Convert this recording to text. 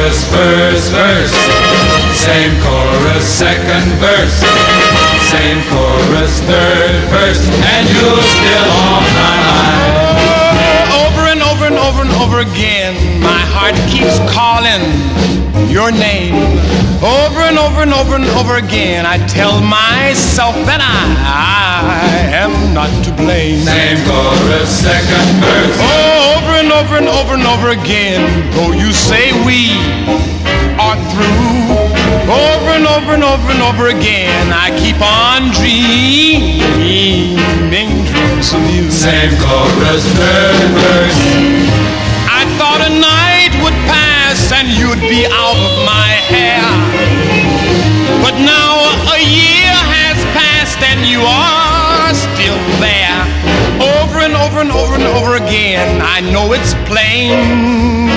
chorus, first verse. Same chorus, second verse. Same chorus, third verse. And you're still on my mind. Over and over and over and over again, my heart keeps calling your name. Over and over and over and over again, I tell myself that I am not to blame. Same chorus, second verse. Over and over and over and over again, though you say we are through. Over and over and over and over again, I keep on dreaming dreams of you. Same chorus, third verse. I thought a night would pass and you'd be out of my hair, but now a year has passed and you are still there. Over and over and over and over again, I know it's plain